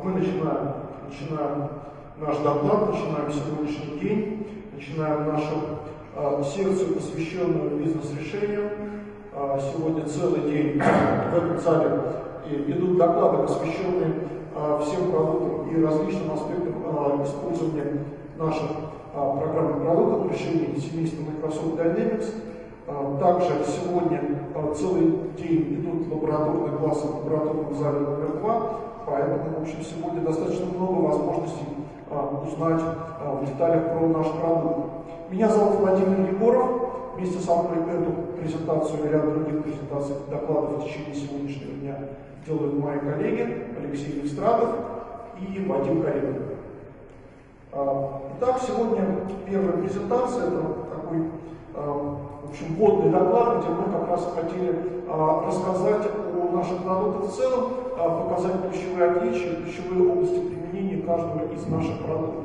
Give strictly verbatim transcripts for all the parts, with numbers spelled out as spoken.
Мы начинаем, начинаем наш доклад, начинаем сегодняшний день, начинаем нашу а, секцию, посвященную бизнес-решениям. А, сегодня целый день в этом зале идут доклады, посвященные а, всем продуктам и различным аспектам а, использования наших а, программных продуктов, решений семейства Microsoft Dynamics. А, также сегодня а, целый день идут лабораторные классы в лабораторном зале номер два, поэтому, в общем, сегодня достаточно много возможностей а, узнать а, в деталях про наш продукт. Меня зовут Владимир Егоров. Вместе со мной эту презентацию и ряд других презентаций, докладов в течение сегодняшнего дня делают мои коллеги Алексей Евстратов и Вадим Карелин. Итак, сегодня первая презентация, это такой, в общем, вводный доклад, где мы как раз хотели рассказать о наших продуктах в целом, показать ключевые отличия, ключевые области применения каждого из наших продуктов.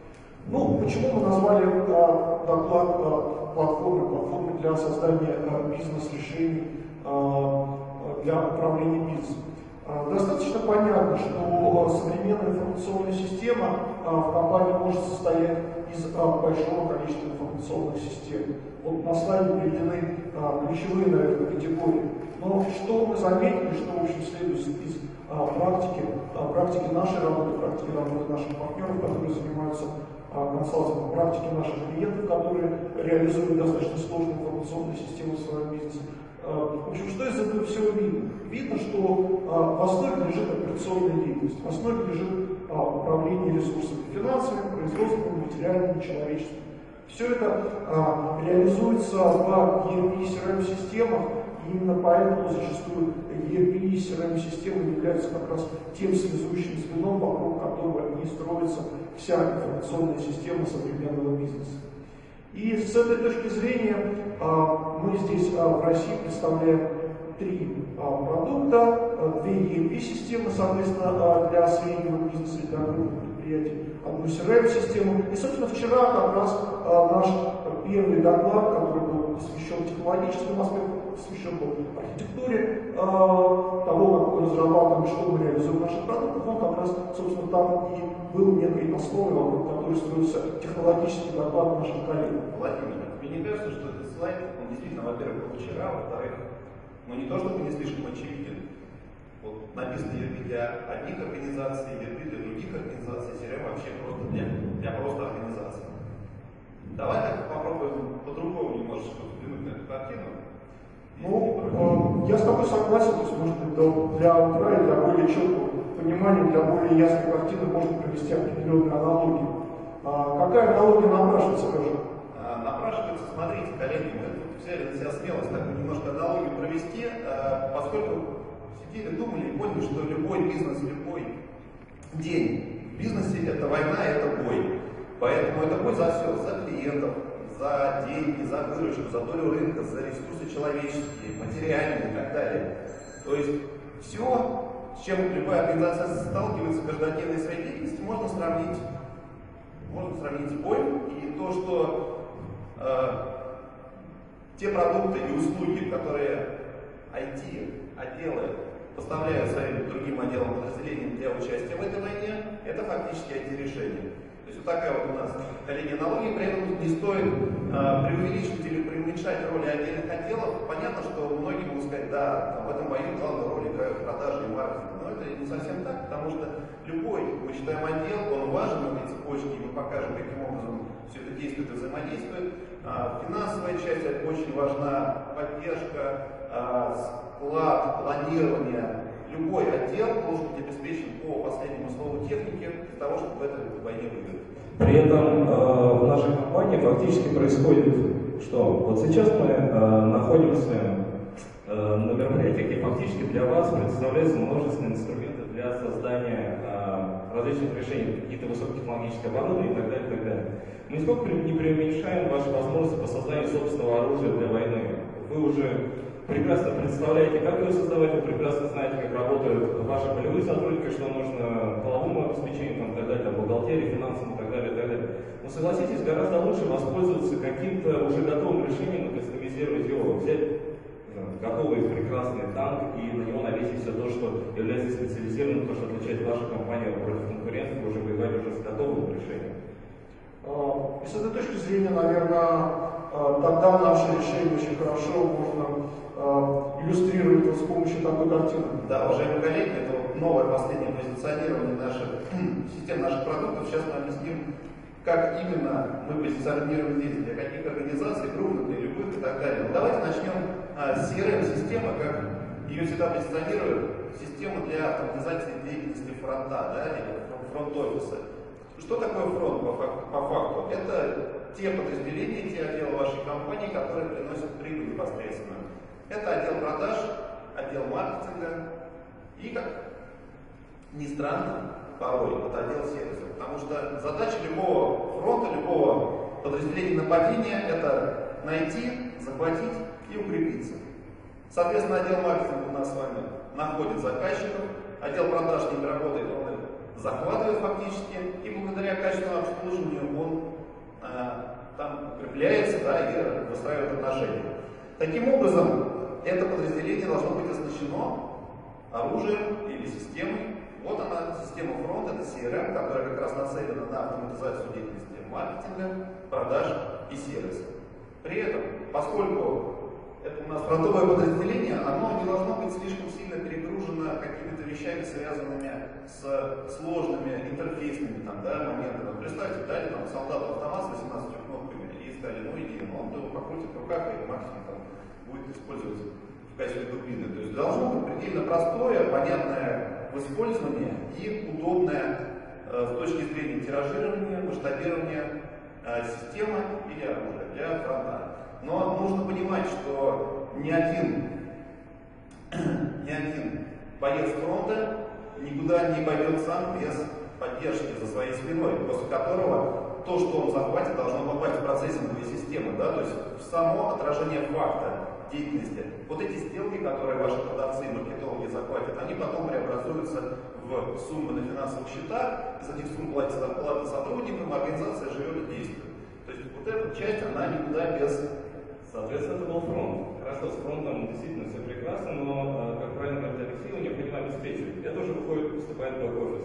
Ну, почему мы назвали а, доклад а, платформой, платформой для создания а, бизнес-решений а, для управления бизнесом? А, достаточно понятно, что а, современная информационная система а, в компании может состоять из а, большого количества информационных систем. Вот на слайде приведены а, ключевые, наверное, категории. Но что мы заметили, что, в общем, следует из а, практики, а, практики нашей работы, практики работы наших партнеров, которые занимаются консалтинг, практики наших клиентов, которые реализуют достаточно сложные информационные системы в своем бизнесе. В общем, что из этого всего видно? Видно, что в основе лежит операционная деятельность, в основе лежит управление ресурсами финансовыми, производственными, материальными, человеческими. Все это реализуется в и эр пи и си ар эм-системах, и именно поэтому зачастую и эр пи и си ар эм-системы являются как раз тем связующим звеном, вокруг которого и строится вся информационная система современного бизнеса. И с этой точки зрения мы здесь в России представляем три продукта, две и эр пи-системы, соответственно, для среднего бизнеса и для крупных предприятий, одну си ар эм-систему. И, собственно, вчера как раз наш первый доклад, который был посвящен технологическим аспектам, посвящен был архитектуре того, как мы разрабатываем, что мы реализуем в наших продуктах, он как раз, собственно, там и был некой основой, вокруг которой строился технологический доклад наших коллег. Владимир, мне не кажется, что этот слайд, он действительно, во-первых, был вчера, во-вторых, ну не то чтобы не слишком очевиден. Вот написано и эр пи для одних организаций, и эр пи для других организаций, си ар эм вообще просто для, для просто организаций. Давай так попробуем по-другому немножечко взглянуть на эту картину. Ну, э, я с тобой согласен, то есть, может быть, для утра и для более четкого понимания, для более ясной картины можно провести определенные аналогии. А какая аналогия напрашивается, скажи? А, напрашивается, смотрите, коллеги, мы тут взяли на себя смелость такую немножко аналогию провести, а, поскольку сидели, думали и поняли, что любой бизнес, любой день в бизнесе это война, это бой. Поэтому это бой за все, за клиентов, за деньги, за выручку, за долю рынка, за ресурсы человеческие, материальные и так далее. То есть все, с чем любая организация сталкивается в каждодневной своей деятельности, можно сравнить, можно сравнить с боем. И то, что э, те продукты и услуги, которые ай ти-отделы поставляют своим другим отделам, подразделениям для участия в этой войне, это фактически ай ти-решение. То есть вот такая вот у нас, коллеги, аналогия, при этом не стоит э, преувеличивать или преуменьшать роли отдельных отделов. Понятно, что многие могут сказать, да, там, в этом бою главную роль играют продажи и маркетинг, но это не совсем так, потому что любой, мы считаем, отдел, он важен в этой цепочке, и мы покажем, каким образом все это действует и взаимодействует. А, финансовая часть это очень важна, поддержка, а, склад, планирование. Любой отдел должен быть обеспечен по последнему слову техники для того, чтобы в этой войне выиграть. При этом э, в нашей компании фактически происходит, что вот сейчас мы э, находимся э, на мероприятии, где фактически для вас представляются множественные инструменты для создания э, различных решений, какие-то высокотехнологические оборудования и так далее, и так далее. Мы нисколько не преуменьшаем ваши возможности по созданию собственного оружия для войны. Вы уже прекрасно представляете, как его создавать, вы прекрасно знаете, как работают ваши полевые сотрудники, что нужно половому обеспечению, там, и так далее, там, бухгалтерии, финансам и так далее, и так далее. Но согласитесь, гораздо лучше воспользоваться каким-то уже готовым решением, кастомизировать его, взять готовый прекрасный танк и на него навесить все то, что является специализированным, то, что отличает вашу компанию тогда наше решение очень хорошо можно иллюстрировать вот с помощью такой картины. Да, уважаемые коллеги, это вот новое последнее позиционирование наших систем, наших продуктов. Сейчас мы объясним, как именно мы позиционируем здесь, для каких организаций, крупных, для любых и так далее. Но давайте начнем а, с си эр эм-системы, как ее всегда позиционируют, система для автоматизации деятельности фронта, да, или фронт-офиса. Что такое фронт по факту? по факту? Это те подразделения, те отделы вашей компании, которые приносят прибыль непосредственно. Это отдел продаж, отдел маркетинга и, как ни странно, порой это отдел сервиса. Потому что задача любого фронта, любого подразделения нападения – это найти, захватить и укрепиться. Соответственно, отдел маркетинга у нас с вами находит заказчиков, отдел продаж не работает, он их захватывает фактически, и благодаря качественному обслуживанию он а, там укрепляется, да, и выстраивает отношения. Таким образом, это подразделение должно быть оснащено оружием или системой. Вот она, система фронт, это си эр эм, которая как раз нацелена на автоматизацию деятельности маркетинга, продаж и сервиса. При этом, поскольку это у нас фронтовое подразделение, оно не должно быть слишком сильно перегружено какими-то вещами, связанными с сложными интерфейсными там, да, моментами. Представьте, дали там солдату автомат с восемнадцатью кнопками и сказали, ну иди, но он его покрутит в руках и максимум там будет использовать в качестве дубины. То есть должно быть предельно простое, понятное в использовании и удобное э, с точки зрения тиражирования, масштабирования э, системы или оружия для фронта. Но нужно понимать, что ни один, ни один боец фронта никуда не пойдет сам без поддержки за своей спиной, после которого то, что он захватит, должно попасть в процессинговые системы, да, то есть в само отражение факта деятельности. Вот эти сделки, которые ваши продавцы и маркетологи захватят, они потом преобразуются в суммы на финансовых счетах, из этих сумм платится зарплата сотрудникам, организация живет и действует. То есть вот эта часть, она никуда без... Соответственно, это был фронт. Хорошо, с фронтом действительно все прекрасно, но, как правильно говорит Алексей, необходимо обеспечивать. Это уже выходит, выступает бэк-офис.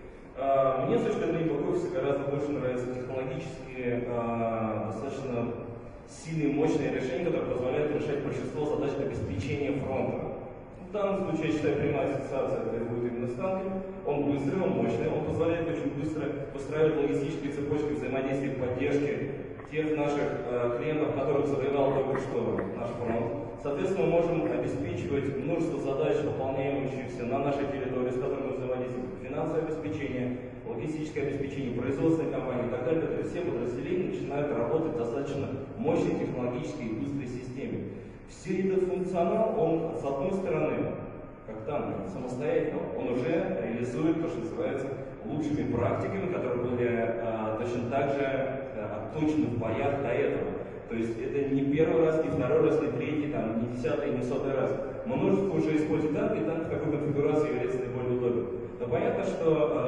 Мне с точки зрения бэк-офиса гораздо больше нравятся технологические, достаточно сильные, мощные решения, которые позволяют решать большинство задач обеспечения фронта. В данном случае, я считаю, прямая ассоциация это будет именно с танком. Он быстрый, он мощный, он позволяет очень быстро выстраивать логистические цепочки взаимодействия и поддержки тех наших э, клиентов, которых завоевал только что наш фронт. Соответственно, мы можем обеспечивать множество задач, выполняющихся на нашей территории, с которыми мы взаимодействуем. Финансовое обеспечение, логистическое обеспечение, производственные компании и так далее. То есть все подразделения начинают работать в достаточно мощной технологической и быстрой системе. Все этот функционал, он с одной стороны, как танк, самостоятельно, он уже реализует то, что называется лучшими практиками, которые были а, точно так же а, отточены в боях до этого. То есть это не первый раз, не второй раз, не третий, там, не десятый, не сотый раз. Множество уже используют танк, и танк в какой конфигурации является наиболее удобным. Но понятно, что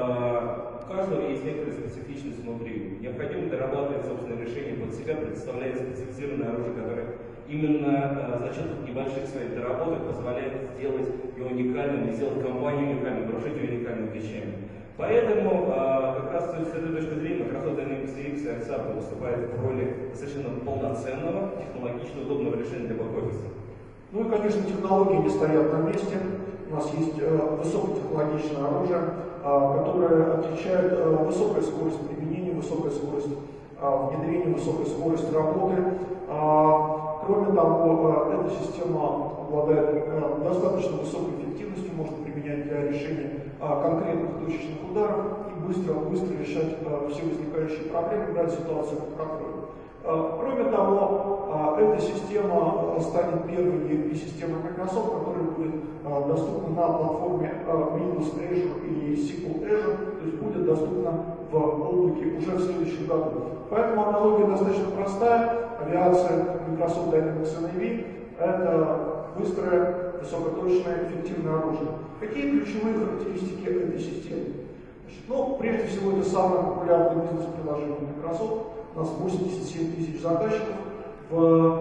а, у каждого есть некоторая специфичность внутри. Необходимо дорабатывать собственное решение под себя, предоставляет специализированное оружие, которое именно а, за счет небольших своих доработок позволяет сделать его уникальным, и сделать компанию уникальной, вооружить ее уникальными вещами. Поэтому а, как раз с этой точки зрения Microsoft Dynamics икс и Axapta выступает в роли совершенно полноценного, технологично удобного решения для бэк-офиса. Ну и, конечно, технологии не стоят на месте. У нас есть э, высокотехнологичное оружие, э, которое отличает э, высокая скорость применения, высокая скорость э, внедрения, высокая скорость работы. Э, кроме того, э, эта система обладает э, достаточно высокой эффективностью, можно применять для решения э, конкретных точечных ударов и быстро, быстро решать э, все возникающие проблемы, брать ситуацию под контроль. Кроме того, эта система станет первой и системой Microsoft, которая будет доступна на платформе Windows Azure и эс ку эль Azure, то есть будет доступна в облаке уже в следующем году. Поэтому аналогия достаточно простая. Авиация Microsoft Dynamics эн эй ви – это быстрое, высокоточное, эффективное оружие. Какие ключевые характеристики этой системы? Значит, ну, прежде всего, это самое популярное бизнес-приложение Microsoft. У нас восемьдесят семь тысяч заказчиков, в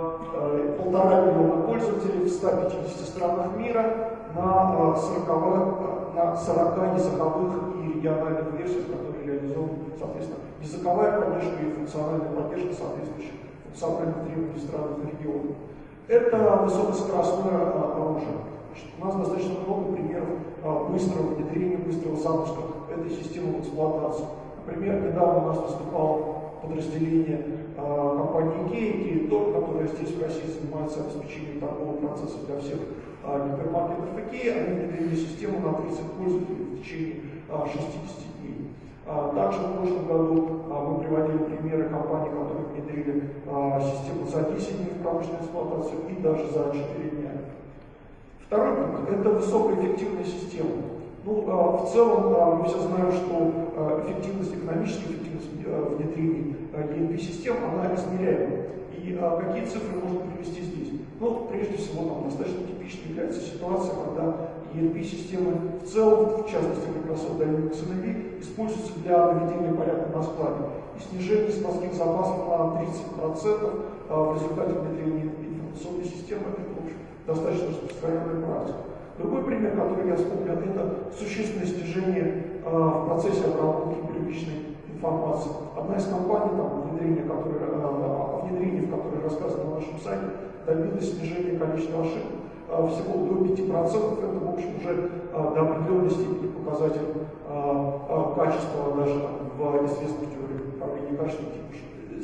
э, полтора миллиона пользователей в ста пятидесяти странах мира на, э, на сорока языковых и региональных версиях, которые реализованы, соответственно, языковая поддержка и функциональная поддержка соответствующих национальных требований стран и регионов. Это высокоскоростное оружие. У нас достаточно много примеров быстрого внедрения, быстрого запуска этой системы в эксплуатацию. Например, недавно у нас выступало подразделение компании IKEA, IKEA, которая здесь в России занимается обеспечением торгового процесса для всех гипермаркетов IKEA. Они внедрили систему на тридцать пользователей в течение шестидесяти дней. Также в прошлом году мы приводили примеры компаний, которые внедрили систему за десять дней в промышленную эксплуатацию и даже за четыре дня. Второй пункт – это высокоэффективная система. Ну, в целом мы все знаем, что эффективность, экономическая эффективность внедрения и эн пи-систем, она измеряема. И какие цифры можно привести здесь? Ну, прежде всего, там достаточно типичной является ситуация, когда и эн пи-системы в целом, в частности Microsoft Dynamics эн эй ви, используются для наведения порядка на складе. И снижение складских запасов на тридцать процентов в результате внедрения информационной системы, это, в общем, достаточно распространенная практика. Другой пример, который я вспомнил, это существенное снижение э, в процессе обработки первичной информации. Одна из компаний, там, внедрение, которое, э, внедрение, в которой рассказано на нашем сайте, добилось снижения количества ошибок э, всего до пяти процентов. Это, в общем, уже э, до определенной степени показатель э, э, качества даже там, в известных теориях управления качеством типа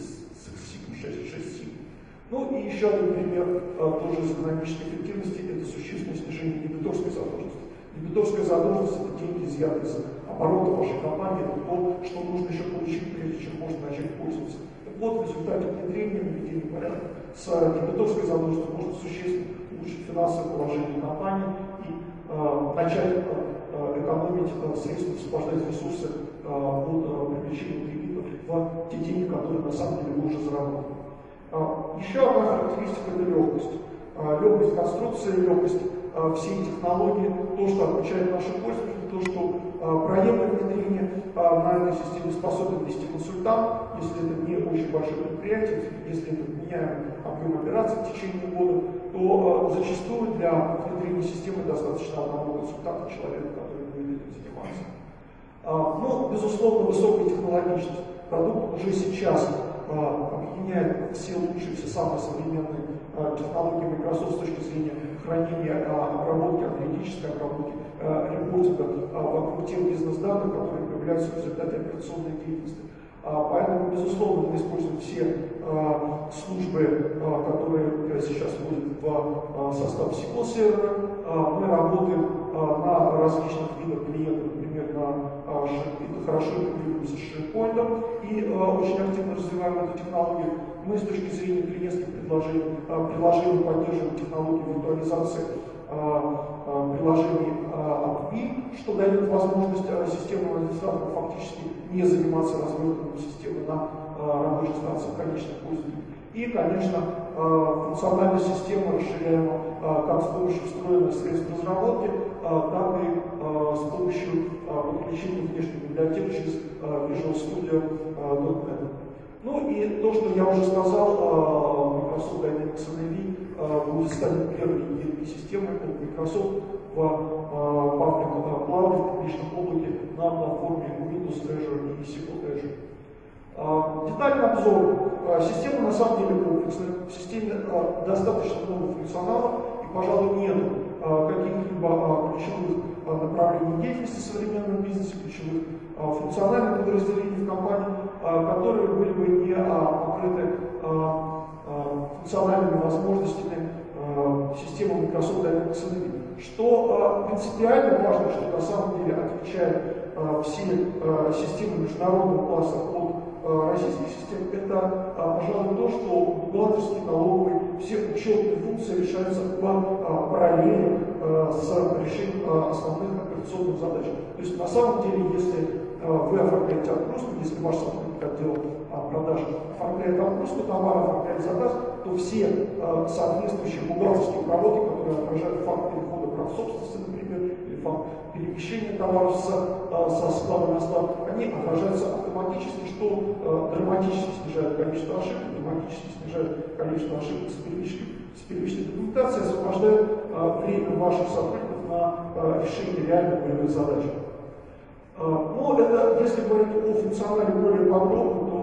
шесть шесть семь. Ну и еще один пример а, тоже из экономической эффективности – это существенное снижение дебиторской задолженности. Дебиторская задолженность – это деньги, изъятые из оборота вашей компании, это то, что нужно еще получить, прежде чем можно начать пользоваться. Так вот, в результате внедрения, введения порядка с дебиторской задолженностью можно существенно улучшить финансовое положение компании и а, начать а, экономить а, средства, освобождать ресурсы а, от а, привлечения кредитов в те деньги, которые на самом деле вы уже заработали. Еще одна характеристика – это легкость. Легкость конструкции, легкость всей технологии, то, что отмечает наши пользователи, то, что проектное внедрение на этой системе способен вести консультант, если это не очень большое предприятие, если это меняемый объем операций в течение года, то зачастую для внедрения системы достаточно одного консультанта, человека, который будет этим заниматься. Ну, безусловно, высокая технологичность. Продукт уже сейчас объединяет все лучшие, все самые современные технологии Microsoft с точки зрения хранения, обработки, аналитической обработки, репортинга вокруг тех бизнес-данных, которые появляются в результате операционной деятельности. Поэтому, безусловно, мы используем все службы, которые сейчас входят в состав эс ку эль-сервера. Мы работаем на различных видах клиентов, например, на SharePoint, хорошо интегрируемся с SharePoint и очень активно развиваем эту технологию. Мы с точки зрения клиентских предложений, приложений поддерживаем технологию виртуализации приложений эй пи ай, что дает возможность системному администратору фактически не заниматься развертыванием системы на рабочей станции конечных пользователей. И, конечно, функциональная система расширяема как с помощью встроенных средств разработки, так и с помощью подключения внешней библиотеки через Visual Studio точка нет. Ну и то, что я уже сказал, Microsoft Dynamics эн эй ви будет стать первой и эн пи-системой от Microsoft в Public Cloud, в публичном облаке на платформе Windows Azure и эс ку эль Azure. Детальный обзор. Система на самом деле комплексная. В системе достаточно много функционала и, пожалуй, нет каких-либо ключевых направлений деятельности в современном бизнесе, ключевых функциональных подразделений в компании, которые были бы не покрыты функциональными возможностями системы Microsoft Dynamics эн эй ви. Что принципиально важно, что на самом деле отличает все системы международного класса от российских систем, это, пожалуй, то, что бухгалтерские, налоговые, все учетные функции решаются в параллели с решением основных операционных задач. То есть, на самом деле, если вы оформляете отгрузку, если ваш сотрудник отдела продаж оформляет отгрузку товара, оформляет заказ, то все соответствующие бухгалтерские обороты, которые отражают факт перехода прав собственности, например, или факт перемещения товаров с, со склада на склад, они отражаются автоматически, что э, драматически снижает количество ошибок, драматически снижает количество ошибок с первичной, с первичной документацией, освобождает э, время ваших сотрудников на э, решение реальных боевых задач. Э, но это, если говорить о функционале более подробно, то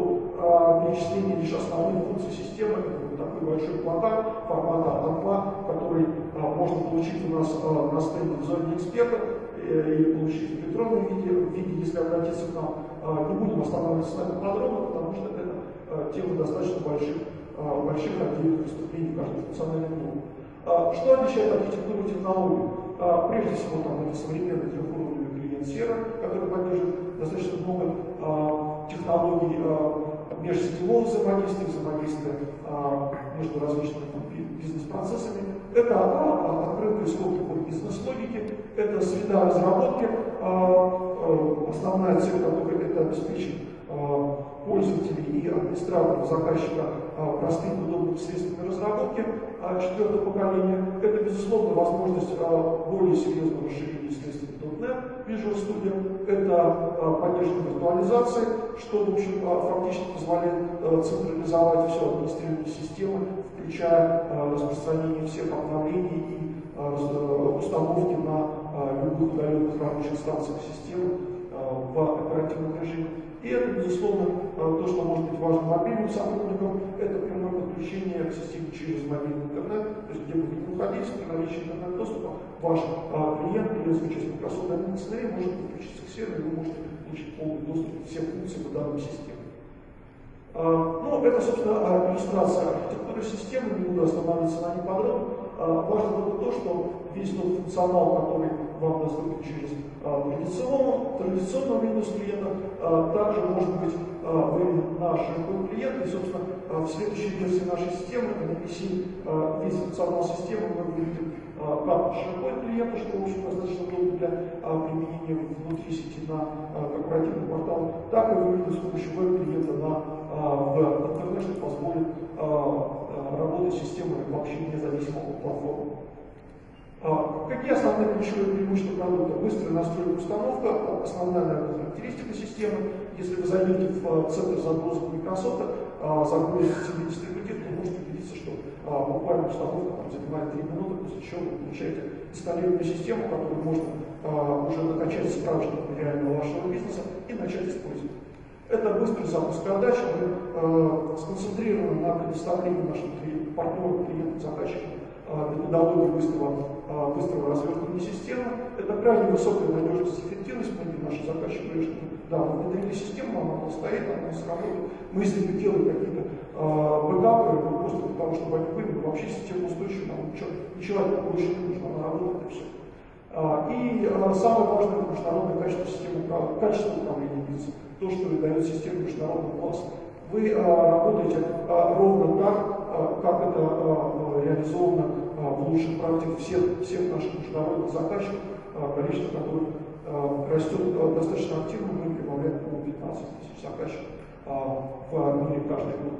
а, перечисление лишь основных функций системы. Это вот такой большой плакат формата а два, который а, можно получить у нас а, на стенде в зоне эксперта э, или получить в электронном виде, в виде, если обратиться к нам. А, не будем останавливаться на этом подробно, потому что это а, тема достаточно больших, а, больших отдельных выступлений в каждом функциональном блоке. А, что отличает архитектуру технологий? А, прежде всего, там это современный трехуровневый клиент-сервер, который поддерживает достаточно много а, технологий а, межсетевого взаимодействия, взаимодействия а, между различными бизнес-процессами. Это а, открытые скобки под бизнес-логики, это среда разработки, а, а, основная цель которой это обеспечить а, пользователей и администраторов, заказчика а, простыми удобными средствами разработки а, четвертого поколения. Это, безусловно, возможность а, более серьезного расширения средств .дот нет, Visual Studio. Это а, поддержка виртуализации, что, в общем, а, фактически позволяет а, централизовать все администрирование системы, включая а, распространение всех обновлений и а, установки на а, любых удаленных рабочих станциях системы а, в оперативном режиме. И это, безусловно, то, что может быть важно мобильным сотрудникам, это прямое подключение к системе через мобильный интернет, то есть где бы вы ни находились, при наличии интернет-доступа, ваш а, клиент или участник Microsoft Dynamics может подключиться к серверу, и вы можете получить полный доступ к всем функциям в данной системе. А, ну, это, собственно, иллюстрация архитектуры системы, не буду останавливаться на ней подробно. А, важно было то, что весь тот функционал, который вам доступен через а, традиционного, традиционного Windows клиента, а, также может быть а, выведен на SharePoint клиент. И, собственно, а, в следующей версии нашей системы, эн пи си, а, весь функционал системы мы выведем а, как на SharePoint клиента, что, в общем, достаточно удобно для а, применения внутри сети на а, корпоративный портал, так и выведем с помощью веб-клиента на а, в интернет, что позволит а, работать с системой вообще независимо от платформы. А, какие основные ключевые преимущества продукта? Быстрая настройка установка, основная, наверное, характеристика системы. Если вы зайдете в центр загрузок Microsoft, а, загрузите себе дистрибутив, то можете убедиться, что а, буквально установка там, занимает три минуты, после чего вы получаете инсталлированную систему, которую можно а, уже накачать справочник реального вашего бизнеса и начать использовать. Это быстрый запуск задач, мы э, сконцентрированы на предоставлении нашим партнерам, клиентам, заказчикам э, методологии быстрого, э, быстрого развертывания системы. Это крайне высокая надежность и эффективность. Многие наши заказчики говорят, что да, мы внедрили систему, она стоит, она сработает. Мы если бы делали какие-то э, бэкапы, просто для того, чтобы они были, вообще система устойчивая, нам ничего, ничего больше не нужно, она работает и все. Uh, и uh, самое важное это международное качество системы, качество управления бизнесом, то, что дает система международного класса. Вы uh, работаете uh, ровно так, uh, как это uh, реализовано uh, в лучших практиках всех, всех наших международных заказчиков, uh, количество которых uh, растет uh, достаточно активно, мы прибавляем по пятнадцать тысяч заказчиков uh, в мире каждый год.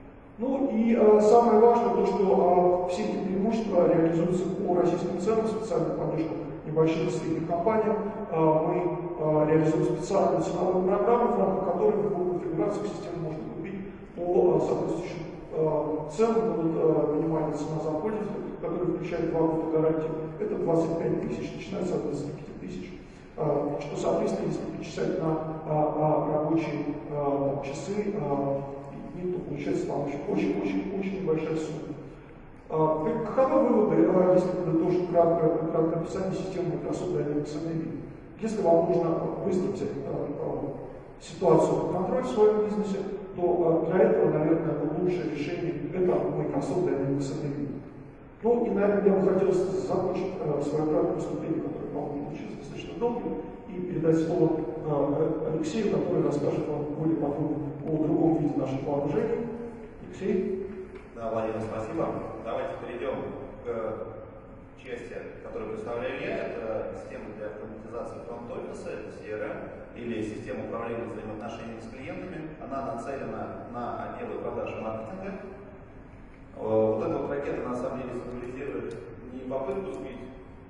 Ну и э, самое важное, то, что э, все эти преимущества реализуются по российским ценам, специальную поддержку небольших и средних компаниям. Э, мы э, реализуем специальную ценовую программу, в рамках которой любую конфигурацию системы можно купить по э, соответствующим э, ценам. Будут э, минимальная цена за пользователя, которая включает два года гарантии. Это двадцать пять тысяч, начинается от двадцати пяти тысяч. Э, что, соответственно, если перечислять на э, рабочие э, часы, э, то получается там очень-очень-очень небольшая сумма. А, каковы выводы, а, если подытожить краткое, краткое описание системы Microsoft Dynamics эн эй ви? Если вам нужно быстро взять а, а, ситуацию под контроль в своем бизнесе, то а, для этого, наверное, лучшее решение это Microsoft Dynamics эн эй ви. Ну и, наверное, я бы хотел закончить а, свое краткое выступление, которое, по-моему, получилось достаточно долгим, и передать слово а, Алексею, который расскажет вам более подробно о другом виде наших вооружений. Алексей? Да, Владимир, спасибо. Давайте перейдем к части, которую представляю я. Это система для автоматизации фронт-офиса, это си эр эм, или система управления взаимоотношениями с клиентами. Она нацелена на отделы продаж и маркетинга. Вот эта вот ракета на самом деле символизирует не попытку сбить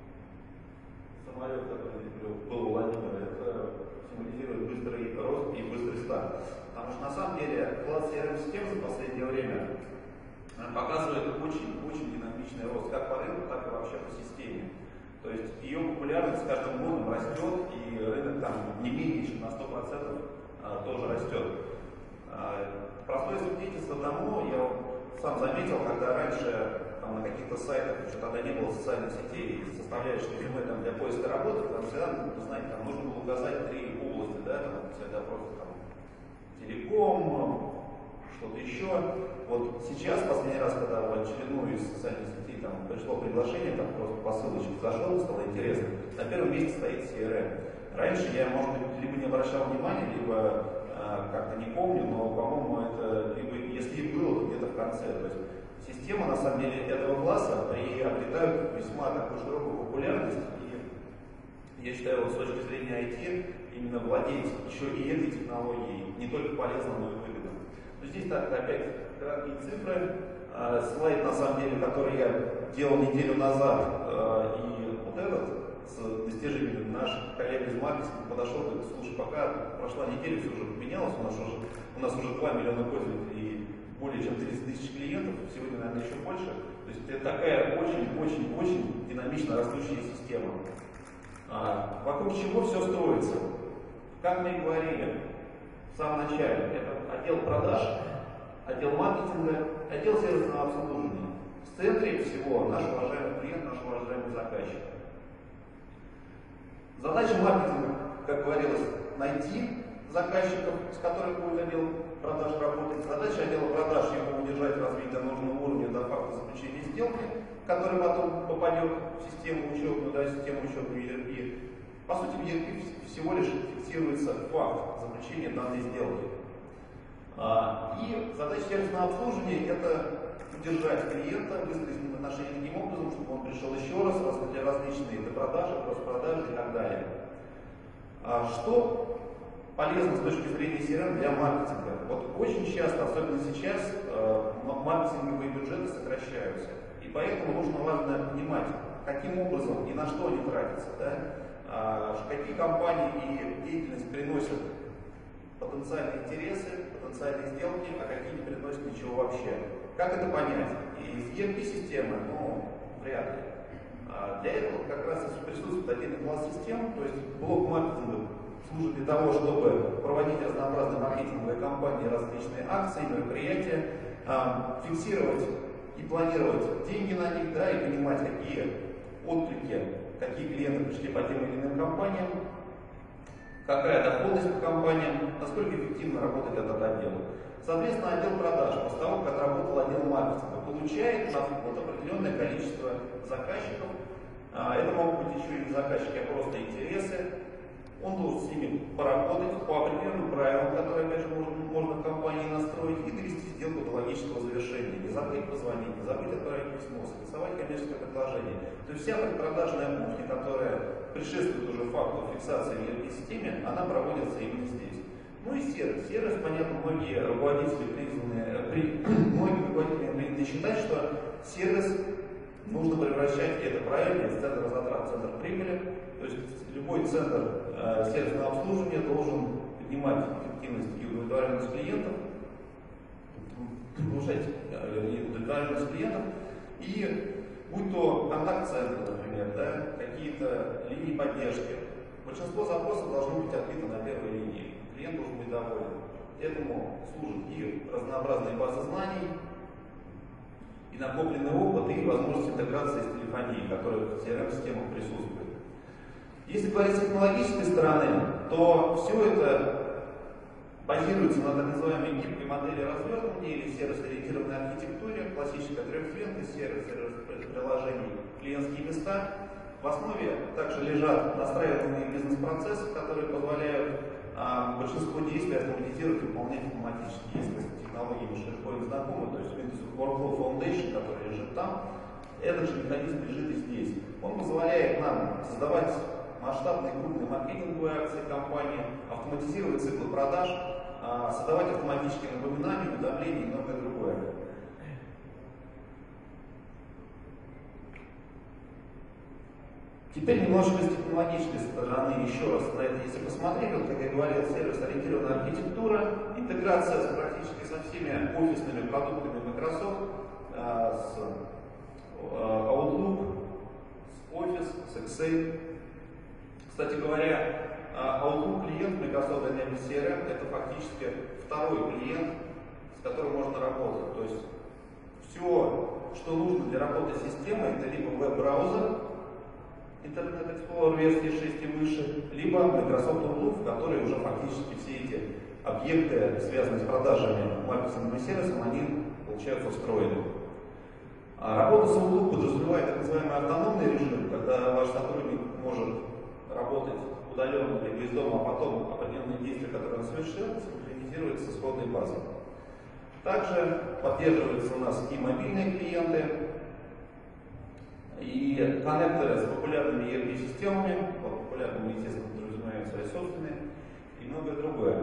самолет, который был у Владимира, это символизирует быстрый рост и быстрый старт. Потому что на самом деле вклад си эр эм-систем за последнее время показывает очень-очень динамичный рост как по рынку, так и вообще по системе. То есть ее популярность с каждым годом растет, и рынок там не менее чем на сто процентов тоже растет. Простое свидетельство тому, я сам заметил, когда раньше там, на каких-то сайтах, еще тогда не было социальных сетей, и составляешь резюме там, для поиска работы, там всегда, вы знаете, там нужно было указать три области, да, там всегда просто там телеком, что-то еще. Вот сейчас, последний раз, когда в очередную из социальных сетей там пришло приглашение, там просто по ссылочке зашел, стало интересно, на первом месте стоит си эр эм. Раньше я, может быть, либо не обращал внимания, либо э, как-то не помню, но, по-моему, это, либо, если и было, то где-то в конце. То есть система, на самом деле, этого класса приобретают весьма такую широкую популярность, и я считаю, вот, с точки зрения ай ти, именно владеть еще и этой технологией не только полезно, но и выгодно. Но здесь так, опять краткие цифры. Э, слайд, на самом деле, который я делал неделю назад, э, и вот этот, с достижениями наш коллега из маркетинга подошел и говорит: слушай, пока прошла неделя, все уже поменялось, у нас уже, у нас уже два миллиона пользователей и более чем тридцать тысяч клиентов, сегодня, наверное, еще больше. То есть это такая очень-очень-очень динамично растущая система. А, вокруг чего все строится? Как мы и говорили в самом начале, это отдел продаж, отдел маркетинга, отдел сервисного обслуживания. В центре всего наш уважаемый клиент, наш уважаемый заказчик. Задача маркетинга, как говорилось, найти заказчиков, с которых будет отдел продаж работать. Задача отдела продаж его удержать, развить до нужного уровня, до факта заключения сделки, который потом попадет в систему учетную, да, систему учетную и эр пи. По сути, в эр пи всего лишь фиксируется факт заключения данной сделки. И задача сервисного обслуживания — это удержать клиента, выстроить с ним отношения таким образом, чтобы он пришел еще раз, для различные допродажи, кросс-продажи и так далее. Что полезно с точки зрения си эр эм для маркетинга? Вот очень часто, особенно сейчас, маркетинговые бюджеты сокращаются. И поэтому нужно важно понимать, каким образом и на что они тратятся. Да? Какие компании и деятельность приносят потенциальные интересы, потенциальные сделки, а какие не приносят ничего вообще. Как это понять? Из и эр пи-системы, ну, вряд ли. А для этого как раз присутствует отдельный класс систем, то есть блок маркетинга служит для того, чтобы проводить разнообразные маркетинговые кампании, различные акции, мероприятия, а, фиксировать и планировать деньги на них, да, и понимать, какие отклики, какие клиенты пришли по тем или иным компаниям, какая доходность по компаниям, насколько эффективно работает этот отдел. Соответственно, отдел продаж, после того, как отработал отдел маркетинга, получает вот определенное количество заказчиков. Это могут быть еще и не заказчики, а просто интересы. Он должен с ними поработать по определенным правилам, которые, опять же, можно, можно в компании настроить, и довести сделку до логического завершения. Не забыть позвонить, не забыть отправить письмо, согласовать коммерческое предложение. То есть вся предпродажная кухня, которая предшествует уже факту фиксации в эр пи-системе, она проводится именно здесь. Ну и сервис. Сервис, понятно, многие руководители признаны, при, многие руководители принято считать, что сервис нужно превращать, и это правильно, из центра затрат в центр прибыли. То есть любой центр э, сервисного обслуживания должен поднимать эффективность и удовлетворенность клиентов, повышать э, удовлетворенность клиентов, и будь то контакт-центры, например, да, какие-то линии поддержки, большинство запросов должно быть открыто на первой линии. Клиент должен быть доволен. Этому служат и разнообразные базы знаний, и накопленный опыт, и возможность интеграции с телефонией, которая в си эр эм-системах присутствует. Если говорить с технологической стороны, то все это базируется на так называемой гибкой модели развертывания или сервис-ориентированной архитектуре, классическая трехзвенка, сервис, сервис приложений, клиентские места. В основе также лежат настраиваемые бизнес-процессы, которые позволяют а, большинство действий автоматизировать и выполнять автоматически, если технологии мы широко им знакомы, то есть Windows Workflow Foundation, который лежит там, этот же механизм лежит и здесь. Он позволяет нам создавать масштабные крупные маркетинговые акции компании, автоматизировать циклы продаж, а, создавать автоматические напоминания, уведомления и многое другое. Теперь немножко с технологической стороны еще раз на это, если посмотреть, вот, как я говорил, сервис-ориентированная архитектура, интеграция с, практически со всеми офисными продуктами Microsoft, э, с э, Outlook, с Office, с Excel. Кстати говоря, Outlook клиент Microsoft Dynamics си эр эм это фактически второй клиент, с которым можно работать. То есть все, что нужно для работы с системой, это либо веб-браузер, Internet Explorer версии шесть и выше, либо Microsoft Outlook, в который уже фактически все эти объекты, связанные с продажами маркетинговым сервисом, они, получаются, встроены. А работа с Outlook подразумевает так называемый автономный режим, когда ваш сотрудник может работать удаленно либо из дома, а потом определенные действия, которые он совершил, синхронизируются с исходной базой. Также поддерживаются у нас и мобильные клиенты, и коннекторы с популярными и эр пи-системами, по популярным, естественно, подразумеваем свои собственные, и многое другое.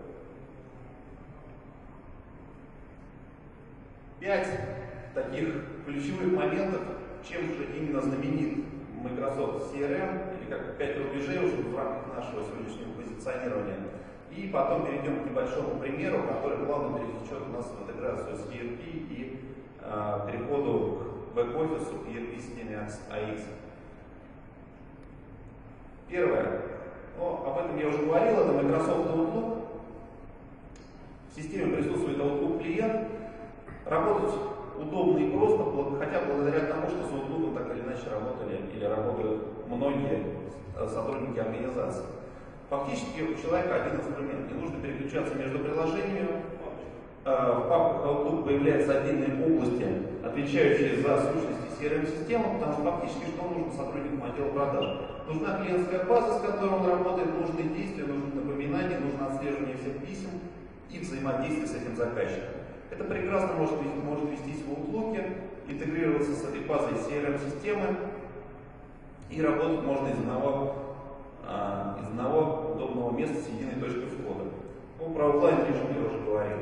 Пять таких ключевых моментов, чем же именно знаменит Microsoft си эр эм, или как пять рубежей уже в рамках нашего сегодняшнего позиционирования. И потом перейдем к небольшому примеру, который плавно перетечет у нас в интеграцию с и эр пи и э, переходу к бэк-офису и эр пи-системе эй икс. Первое. Ну, об этом я уже говорил, это Microsoft Outlook. В системе присутствует Outlook клиент. Работать удобно и просто, хотя благодаря тому, что с Outlook так или иначе работали или работают многие сотрудники организации. Фактически у человека один инструмент. Не нужно переключаться между приложениями. В папках Outlook появляются отдельные области, отвечающие за сущности си эр эм-системы, потому что фактически что нужно сотрудникам отдела продаж? Нужна клиентская база, с которой он работает, нужны действия, нужны напоминания, нужно отслеживание всех писем и взаимодействие с этим заказчиком. Это прекрасно может, может вестись в Outlook, интегрироваться с этой базой си эр эм-системы, и работать можно из одного, а, из одного удобного места с единой точкой входа. Ну, про офлайн режим я уже говорил.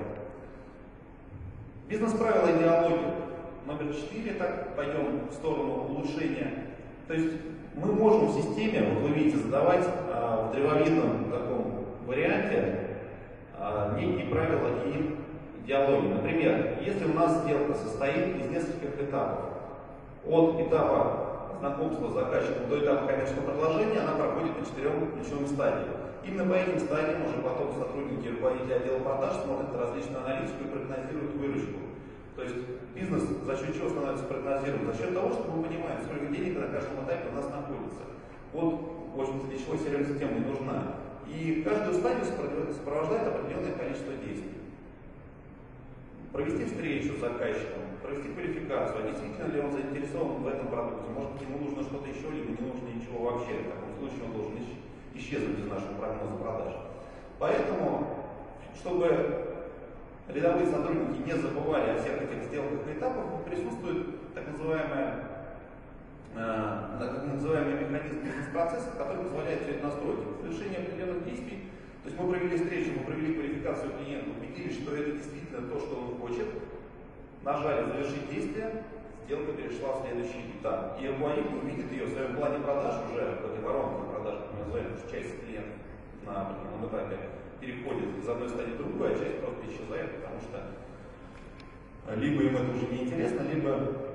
Бизнес-правила и диалоги. Номер четыре, так, пойдем в сторону улучшения. То есть мы можем в системе, вот вы видите, задавать а, в древовидном таком варианте а, некие правила и диалоги. Например, если у нас сделка состоит из нескольких этапов, от этапа знакомства с заказчиком до этапа коммерческого предложения, она проходит по четырем ключевым стадиям. Именно по этим стадиям уже потом сотрудники и руководители отдела продаж смотрят различную аналитику и прогнозируют выручку. То есть бизнес за счет чего становится прогнозируем? За счет того, что мы понимаем, сколько денег на каждом этапе у нас находится. Вот, в общем-то, для чего си эр эм-система не нужна. И каждую стадию сопровождает определенное количество действий. Провести встречу с заказчиком, провести квалификацию, а действительно ли он заинтересован в этом продукте, может быть, ему нужно что-то еще, либо не нужно ничего вообще, в таком случае он должен исчезнуть из нашего прогноза продаж. Поэтому, чтобы рядовые сотрудники не забывали о всех этих сделках и этапах, присутствует так называемая, э, так называемый механизм бизнес-процесса, который позволяет все это настроить. Совершение определенных действий. То есть мы провели встречу, мы провели квалификацию клиента, убедились, что это действительно то, что он хочет, нажали «Завершить действие», сделка перешла в следующий этап. И руководитель увидит ее в своем плане продаж, уже в этой воронке продаж, как мы называем, что часть клиентов на определенном этапе переходит из одной стадии в другую, а часть просто исчезает, потому что либо им это уже не интересно, либо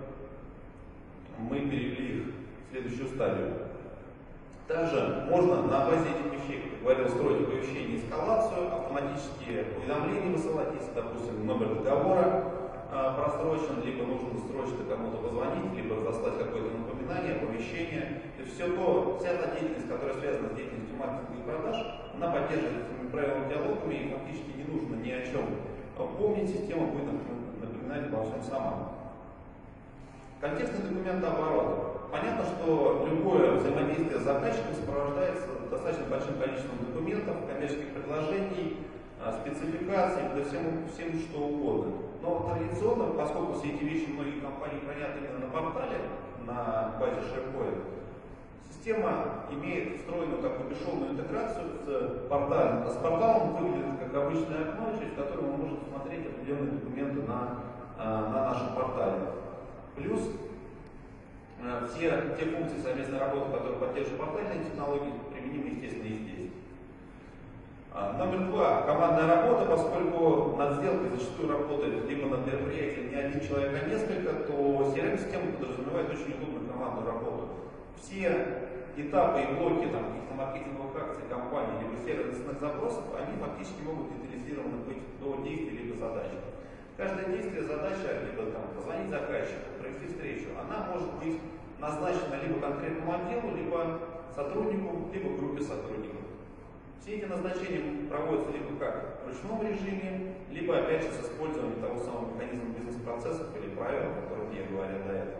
мы перевели их в следующую стадию. Также можно на базе этих вещей, как я говорил, строить оповещение, эскалацию, автоматические уведомления высылать, если, допустим, номер договора а, просрочен, либо нужно срочно кому-то позвонить, либо заслать какое-то напоминание, оповещение. То есть все то, вся та деятельность, которая связана с деятельностью маркетинга и продаж, она поддерживается этими правилами диалогами, и фактически не нужно ни о чем помнить, система будет напоминать обо всем сама. Контекстный документооборот. Понятно, что любое взаимодействие с заказчиком сопровождается достаточно большим количеством документов, коммерческих предложений, спецификаций, да всем, всем что угодно. Но традиционно, поскольку все эти вещи многие компании хранят именно на портале, на базе SharePoint, система имеет встроенную такую бесшовную интеграцию с порталом. С порталом выглядит как обычное окно, через которое мы можем смотреть определенные документы на, на нашем портале. Плюс все те функции совместной работы, которые поддерживают портальные технологии, применимы, естественно, и здесь. Номер два. Командная работа. Поскольку над сделкой зачастую работает либо над мероприятием не один человек, а несколько, то си эр эм-система подразумевает очень удобную командную работу. Все этапы и блоки там, каких-то маркетинговых акций компании, либо сервисных запросов, они фактически могут детализированы быть до действий либо задач. Каждое действие, задача, либо там, позвонить заказчику, провести встречу, она может быть назначена либо конкретному отделу, либо сотруднику, либо группе сотрудников. Все эти назначения проводятся либо как в ручном режиме, либо опять же с использованием того самого механизма бизнес-процессов или правил, о которых я говорил до этого.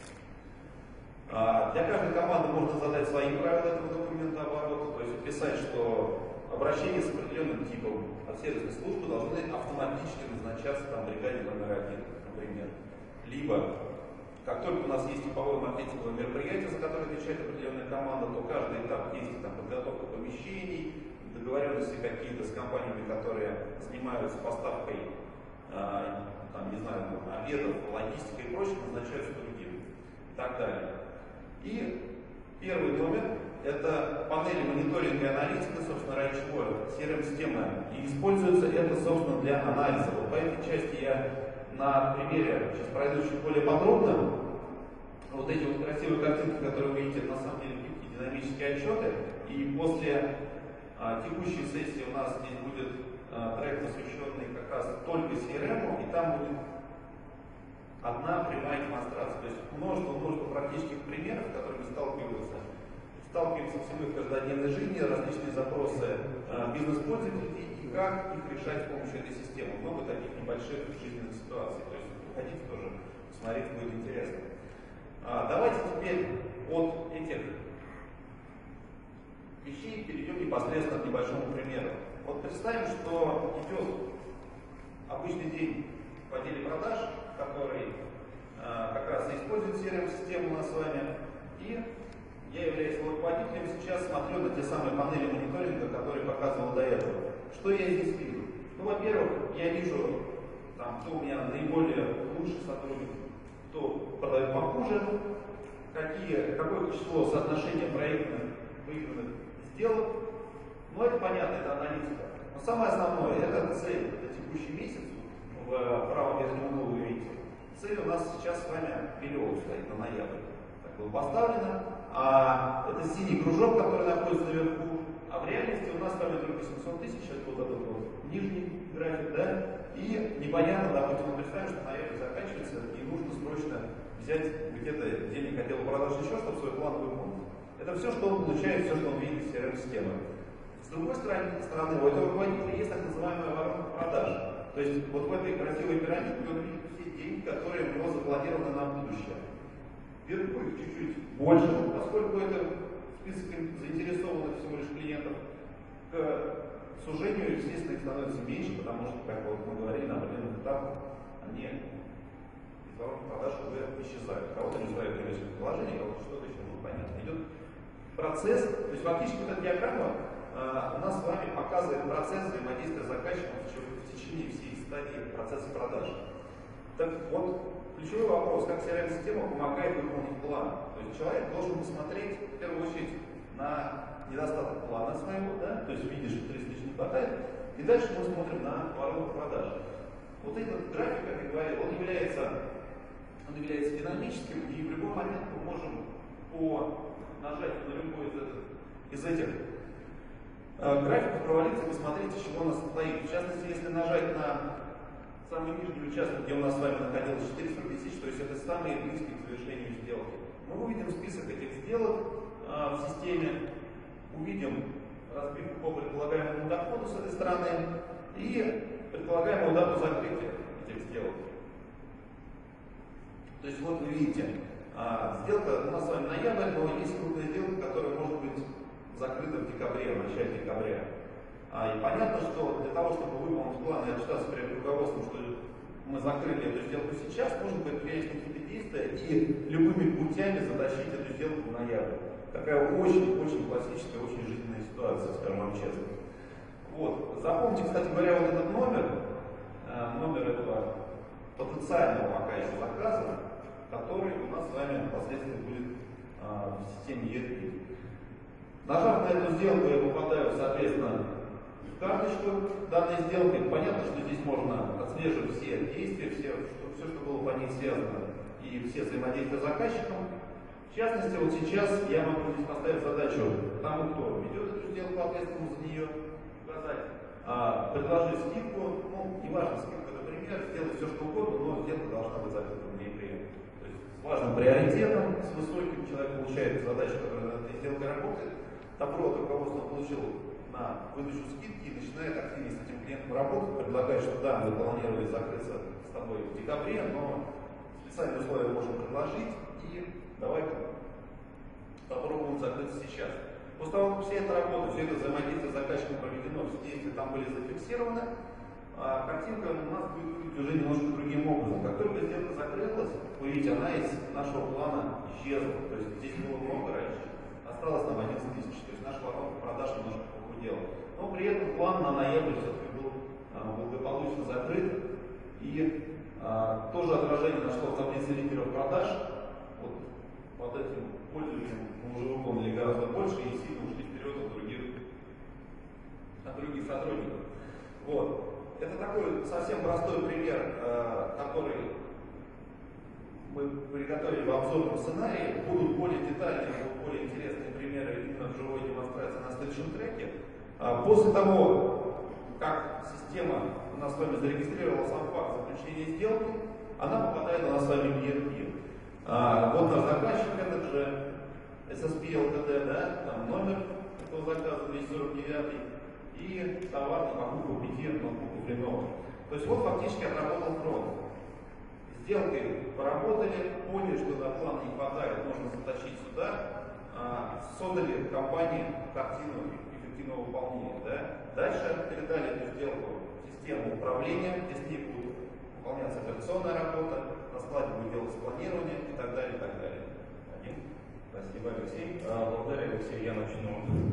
Для каждой команды можно задать свои правила этого документа оборота, то есть описать, что обращения с определенным типом от сервисной службы должны автоматически назначаться там бригаде номер один, например. Либо, как только у нас есть типовое маркетинговое мероприятие, за которое отвечает определенная команда, то каждый этап есть там подготовка помещений, договоренности какие-то с компаниями, которые занимаются поставкой, э, там, не знаю, обедов, логистикой и прочее, назначаются другим и так далее. И первый номер – это панели мониторинга и аналитики, собственно, ради чего си эр эм-система. И используется это, собственно, для анализа. Вот по этой части я на примере сейчас пройду чуть более подробно. Вот эти вот красивые картинки, которые вы видите, на самом деле гибкие динамические отчеты. И после а, текущей сессии у нас здесь будет а, трек, посвященный как раз только си эр эм, и там будет одна прямая демонстрация. То есть множество-множество практических примеров, с которыми сталкиваются. Сталкиваемся в их каждодневной жизни, различные запросы а, бизнес-пользователей и как их решать с помощью этой системы. Много таких небольших жизненных ситуаций. То есть приходите тоже посмотреть, будет интересно. А, давайте теперь от этих вещей перейдем непосредственно к небольшому примеру. Вот представим, что идет обычный день в отделе продаж, который а, как раз и использует си эр эм-систему у нас с вами. И я являюсь руководителем, сейчас смотрю на те самые панели мониторинга, которые показывал до этого. Что я здесь вижу? Ну, во-первых, я вижу, там, кто у меня наиболее лучший сотрудник, кто продает похуже, какие, какое число соотношения проектных выигранных сделок. Ну, это понятно, это аналитика. Но самое основное, это цель, это текущий месяц, в правом верхнем углу вы видите. Цель у нас сейчас с вами миллион стоит на ноябрь. Так было поставлено. А это синий кружок, который находится наверху. А в реальности у нас с вами только семьсот тысяч, это вот этот вот нижний график, да? И непонятно, допустим, мы представим, что ноябрь заканчивается, и нужно срочно взять где-то денег отдела продаж еще, чтобы свой план выполнить. Это все, что он получает, все, что он видит в си эр эм-системе. С другой стороны, стороны, у этого руководителя есть так называемая воронка продаж. То есть вот в этой красивой пирамидке он видит все деньги, которые у него запланированы на будущее. Вверху их чуть-чуть больше, поскольку это список заинтересованных всего лишь клиентов. К сужению, естественно, их становится меньше, потому что, как вот мы говорили, на определенных этапах они из воронки продаж уже исчезают. Кого-то не устраивает рыночное положение, кого-то что-то еще, ну, понятно. Идет процесс, то есть фактически вот эта диаграмма а, у нас с вами показывает процесс взаимодействия с заказчиком в течение всей стадии процесса продаж. Так вот, ключевой вопрос, как си эр эм-система помогает выполнить план. То есть человек должен посмотреть, в первую очередь, на недостаток плана своего, да? То есть видишь, что тридцать тысяч не хватает, и дальше мы смотрим на воронку продаж. Вот этот график, как я говорил, он является, он является динамическим, и в любой момент мы можем по нажатию на любой из, этих, из этих э, графиков провалиться и посмотреть, из чего у нас стоит. В частности, если нажать на самый нижний участок, где у нас с вами находилось четыреста тысяч, то есть это самые близкие к завершению сделки. Мы увидим список этих сделок э, в системе, увидим разбивку по предполагаемому доходу с этой стороны и предполагаемую дату закрытия этих сделок. То есть вот вы видите, э, сделка у нас с вами ноябрь, но есть крупная сделка, которая может быть закрыта в декабре, в начале декабря. А, и понятно, что для того, чтобы выполнить план и отчитаться перед руководством, что мы закрыли эту сделку сейчас, нужно предпринять какие-то действия и любыми путями затащить эту сделку в ноябрь. Такая очень-очень классическая, очень жизненная ситуация, скажем вам честно. Вот. Запомните, кстати говоря, вот этот номер, э, номер этого потенциального пока еще заказа, который у нас с вами впоследствии будет э, в системе и эр пи. Нажав на эту сделку, я попадаю, соответственно, карточку данной сделки. Понятно, что здесь можно отслеживать все действия, все, что, все, что было по ней связано, и все взаимодействия с заказчиком. В частности, вот сейчас я могу здесь поставить задачу тому, кто ведет эту сделку, ответственному за нее, указать, а, предложить скидку, ну, неважно, скидка, например, сделать все, что угодно, но сделка должна быть закрыта в ноябре. То есть с важным приоритетом, с высоким человек получает задачу, которая над этой сделкой работает, добро от руководства получил на выдачу скидки и начинает активнее с этим клиентом работать, предлагает, что да, мы планировали закрыться с тобой в декабре, но специальные условия можем предложить, и давай-ка попробуем закрыться сейчас. После того, как вся эта работа, все это взаимодействие с заказчиком проведено, все действия там были зафиксированы, а картинка у нас будет выглядеть уже немножко другим образом. Как только сделка закрылась, вы видите, она из нашего плана исчезла. То есть здесь было много раньше, осталось нам одиннадцать тысяч. То есть наш воронка продаж немножко похудела. Но при этом план на ноябрь все-таки был а, благополучно закрыт. И а, тоже отражение нашло в таблице лидеров продаж. Вот под этим пользователем мы уже выполнили гораздо больше и сильно ушли вперед от других, от других сотрудников. Вот. Это такой совсем простой пример, э, который мы приготовили в обзорном сценарии. Будут более детальные, будут более интересные примеры именно в живой демонстрации на следующем треке. А после того, как система у нас с вами зарегистрировала сам факт заключения сделки, она попадает на нас с вами в и эр пи. А, вот наш заказчик, этот же эс эс пи эл тэ дэ, да, там номер этого заказа двести сорок девять и товар на покупку пяти ноутбуков Lenovo. То есть вот фактически отработал фронт. Сделкой поработали, поняли, что до плана не хватает, можно затащить сюда, а, создали компании картину эффективного выполнения. Да? Дальше передали эту сделку в систему управления, где с ней будет выполняться операционная работа, на складе будет делаться планирование и так далее, и так далее. Один. Спасибо, Алексей. Благодаря Алексею я начну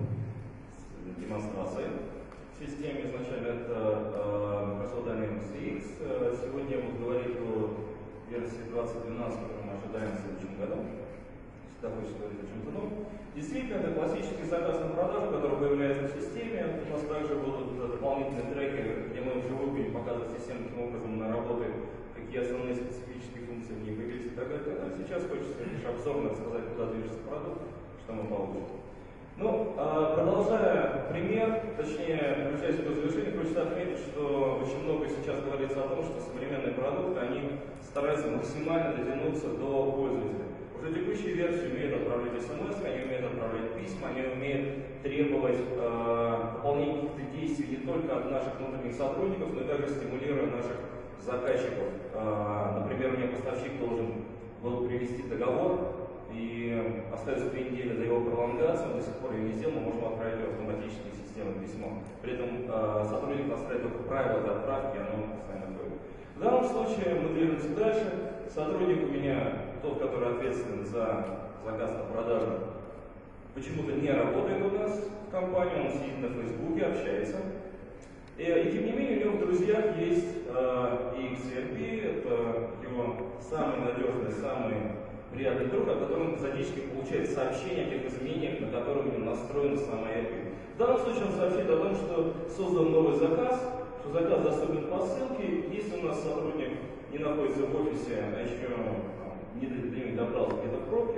с демонстрации. В системе изначально это Microsoft Dynamics икс. Сегодня я буду говорить о версии двадцать двенадцать, которую мы ожидаем в следующем году. Всегда хочется говорить о чем-то новом. Действительно, это классический заказ на продажу, который появляется в системе. У нас также будут дополнительные треки, где мы вживую будем показывать систему, каким образом она работает, какие основные специфические функции в ней выглядят и так далее. А сейчас хочется лишь обзорно рассказать, куда движется продукт, что мы получим. Ну, продолжая пример, точнее, приближаясь к завершению, хочется отметить, что очень много сейчас говорится о том, что современные продукты, они стараются максимально дотянуться до пользователя. Уже текущие версии умеют отправлять эс эм эс, они умеют отправлять письма, они умеют требовать э, выполнения каких-то действий не только от наших внутренних сотрудников, но и также стимулируя наших заказчиков. Э, например, мне поставщик должен был привести договор, и остается две недели до его пролонгации, он до сих пор ее не сделал, мы можем отправить ее автоматически в систему письмо. При этом э, сотрудник настраивает только правила для отправки, и оно постоянно ходит. В данном случае мы движемся дальше. Сотрудник у меня, тот, который ответственен за заказ на продажу, почему-то не работает у нас в компании, он сидит на Фейсбуке, общается. И, и тем не менее, у него в друзьях есть э, и икс и эр пи, это его самый надежный, самый приятный друг, от которого он периодически получает сообщения о тех изменениях, на которые у него настроена сама и эр пи. В данном случае он сообщит о том, что создан новый заказ, что заказ доступен по ссылке. Если у нас сотрудник не находится в офисе, а еще не, не добрался где-то в пробке,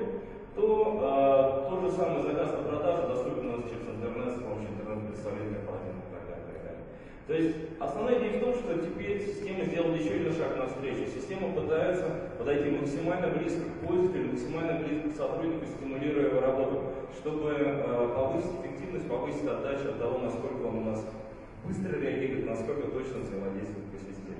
то э, тот же самый заказ на продажу доступен у нас через интернет с помощью интернет-представления партнера и так далее, и так далее. То есть основная идея в том, что теперь система сделала еще один шаг навстречу. Система пытается подойти максимально близко к пользователю, максимально близко к сотруднику, стимулируя его работу, чтобы э, повысить эффективность, повысить отдачу от того, насколько он у нас быстро реагирует, насколько точно взаимодействует по системе.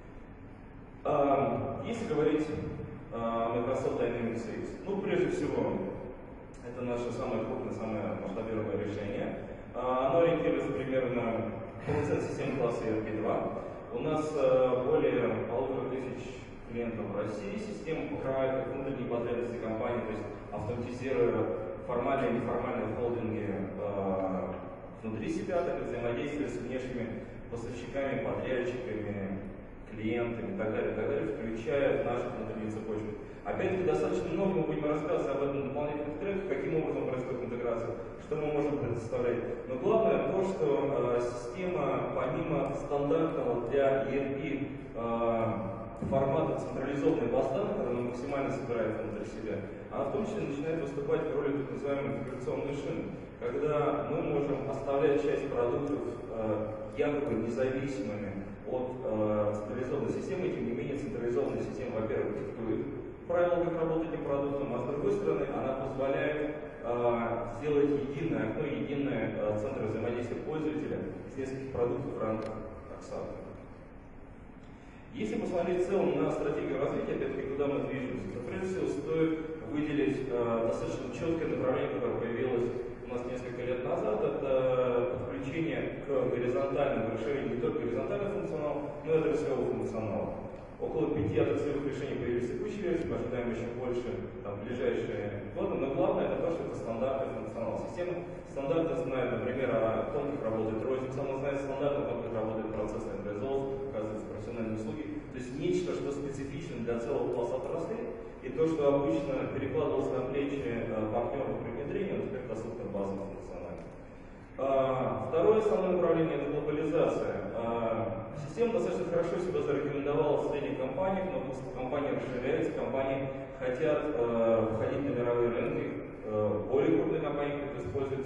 А, если говорить о Microsoft Dynamics икс, ну, прежде всего, это наше самое крупное, самое масштабируемое решение. А, оно ориентируется примерно полноценной системы класса и эр пи два. У нас а, более полутора тысяч клиентов в России. Система покрывает как внутренние потребности компании, то есть автоматизируя формальные и неформальные холдинги а, внутри себя, так и взаимодействие с внешними поставщиками, подрядчиками, клиентами и так далее, и так далее, включая нашу внутреннюю цепочку. Опять-таки, достаточно много мы будем рассказывать об этом в дополнительных треках, каким образом происходит интеграция, что мы можем предоставлять. Но главное то, что э, система, помимо стандартного для и эр пи э, формата централизованной баз данных, который мы максимально собираем внутри себя, она в том числе начинает выступать в роли так называемой интеграционной шины, когда мы можем оставлять часть продуктов э, якобы независимыми от э, централизованной системы, тем не менее централизованная система, во-первых, диктует правила, как работать этим продуктом, а с другой стороны, она позволяет э, сделать единое окно, единое э, центр взаимодействия пользователя из нескольких продуктов в рамках Oxato. Если посмотреть в целом на стратегию развития, опять-таки, куда мы движемся, то прежде всего стоит выделить э, достаточно четкое направление, которое появилось у нас несколько лет назад. Это подключение к горизонтальному решению не только горизонтального функционала, но и отраслевого функционала. Около пяти отраслевых решений появились текущие версии, мы ожидаем еще больше там, в ближайшие годы, но главное это то, что это стандартный функционал. Система стандартно знает, например, о том, как работает розница, она знает стандартно, о том, как работает процессный производство, оказывается, профессиональные услуги. То есть нечто, что специфично для целого класса отраслей, и то, что обычно перекладывалось на плечи партнеров при внедрении, он теперь доступно базово функционально. Второе основное направление – это глобализация. Система достаточно хорошо себя зарекомендовала в средних компаниях, но компании расширяются, компании хотят входить на мировые рынки, более крупные компании хотят использовать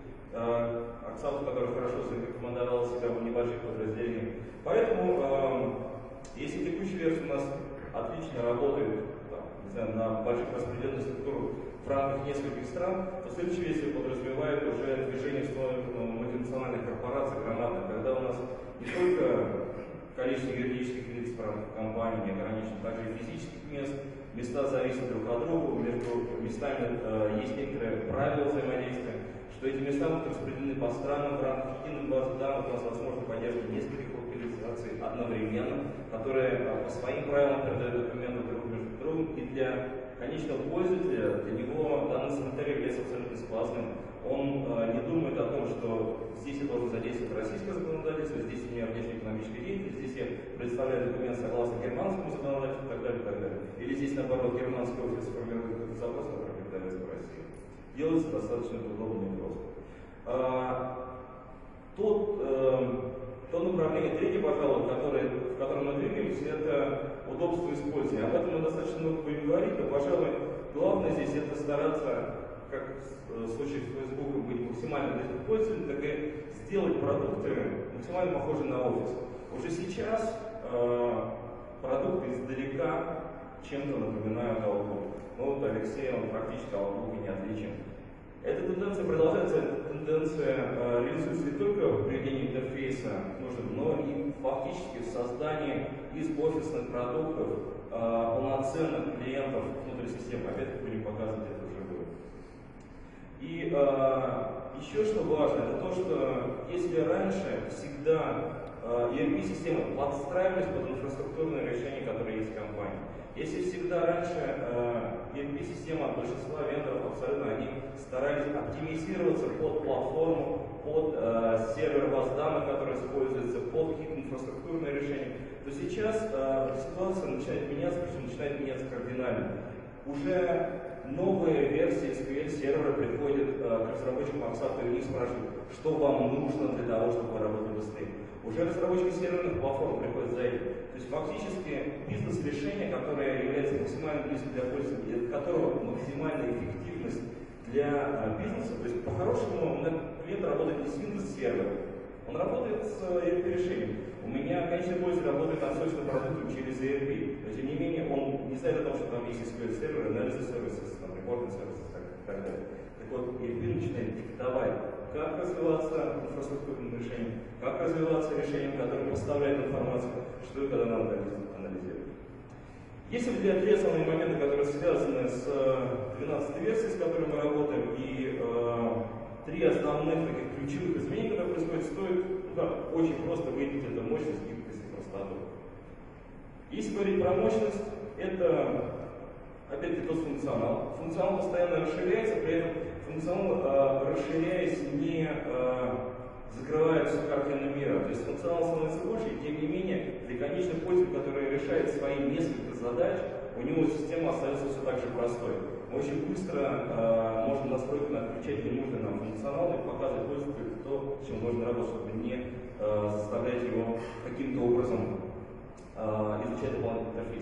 Oxato, который хорошо зарекомендовал себя в небольших подразделениях. Поэтому, если текущая версия у нас отлично работает там, не знаю, на больших распределенных структурах в рамках нескольких стран, то следующая версия подразумевает уже движение в сторону мультинациональных корпораций гранатных, когда у нас не только количество юридических лиц в рамках компании не ограничено, также и физических мест, места зависят друг от друга, между местами э, есть некоторые правила взаимодействия, что эти места будут распределены по странам в рамках единой базы данных, у нас возможно поддержка нескольких организаций одновременно, которые по своим правилам передают документы друг между другом, и для конечного пользователя, для него данный санитарий является абсолютно бесплатным. Он э, не думает о том, что здесь я должен задействовать российское законодательство, здесь у меня внешнеэкономическая деятельность, здесь я представляю документ согласно германскому законодательству и так далее, и так далее. Или здесь, наоборот, германский офис формирует этот запрос, который передается в Россию. Делается достаточно удобно и просто. А, тот, э, то направление, третье, пожалуй, которое, в котором мы двигаемся, это удобство использования. Об этом мы достаточно много будем говорить, но, пожалуй, главное здесь это стараться, как в случае с Facebook, быть максимально близким к пользователю, так и сделать продукты максимально похожи на офис. Уже сейчас э, продукты издалека чем-то напоминают Outlook. Ну вот Алексей, он практически Outlook и не отличен. Эта тенденция продолжается, эта тенденция э, реализуется не только в приведении интерфейса нужным, но и фактически в создании из офисных продуктов э, полноценных клиентов внутри системы. Опять-таки будем показывать это вживую. И э, еще что важно, это то, что если раньше всегда э, и эр пи-системы подстраивались под инфраструктурные решения, которые есть в компании, если всегда раньше э, и эр пи-система от большинства вендоров абсолютно они старались оптимизироваться под платформу, под э, сервер баз данных, который используется, под какие-то инфраструктурные решения, то сейчас э, ситуация начинает меняться, причем начинает меняться кардинально. Уже новые версии эс кью эль сервера приходят э, к разработчикам Oxato и у них спрашивают, что вам нужно для того, чтобы вы работали быстрее. Уже разработчики серверных платформ приходят за этим. То есть фактически бизнес-решение, которое является максимально близким для пользователя, от которого максимальная эффективность для э, бизнеса, то есть по-хорошему клиент работает не с Windows сервером, он работает с и эр пи-решением. У меня конечный пользователь работает над собственным продуктом через и эр пи. Но тем не менее, он не знает о том, что там есть эс кью эль-сервер, анализис сервисы, там, репортинг сервисы и так далее. Так вот, и эр пи начинает диктовать, как развиваться инфраструктурным решением, как развиваться решением, которое поставляет информацию, что и когда надо анализировать. Есть ли три основные моменты, которые связаны с двенадцатой версией, с которой мы работаем, и э, три основных таких ключевых изменений, которые происходят, стоит да, очень просто выявить это мощность, гибкость и простоту. Если говорить про мощность, это опять-таки тот функционал. Функционал постоянно расширяется, при этом функционал, э, расширяясь, не э, закрывает всю картину мира. То есть функционал становится больше, и тем не менее, для конечных пользователей, который решает свои несколько задач, у него система остается все так же простой. Мы очень быстро э, можем настроить на отключать ненужный нам функционал и показывать пользователю то, с чем можно работать, чтобы не э, заставлять его каким-то образом э, изучать дополнительный интерфейс.